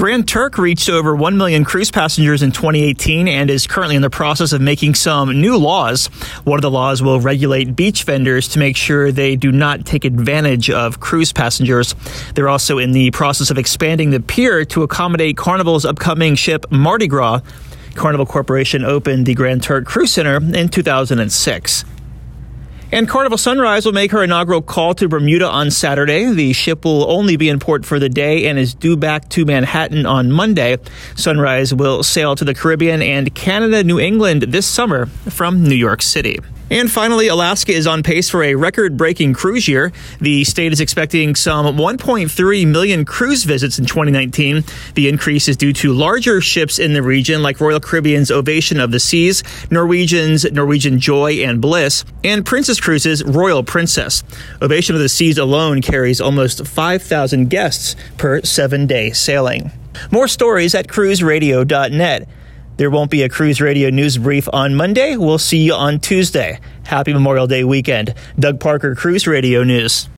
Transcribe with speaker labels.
Speaker 1: Grand Turk reached over 1 million cruise passengers in 2018 and is currently in the process of making some new laws. One of the laws will regulate beach vendors to make sure they do not take advantage of cruise passengers. They're also in the process of expanding the pier to accommodate Carnival's upcoming ship Mardi Gras. Carnival Corporation opened the Grand Turk Cruise Center in 2006. And Carnival Sunrise will make her inaugural call to Bermuda on Saturday. The ship will only be in port for the day and is due back to Manhattan on Monday. Sunrise will sail to the Caribbean and Canada, New England this summer from New York City. And finally, Alaska is on pace for a record-breaking cruise year. The state is expecting some 1.3 million cruise visits in 2019. The increase is due to larger ships in the region like Royal Caribbean's Ovation of the Seas, Norwegian's Norwegian Joy and Bliss, and Princess Cruises' Royal Princess. Ovation of the Seas alone carries almost 5,000 guests per 7-day sailing. More stories at cruiseradio.net. There won't be a Cruise Radio news brief on Monday. We'll see you on Tuesday. Happy Memorial Day weekend. Doug Parker, Cruise Radio News.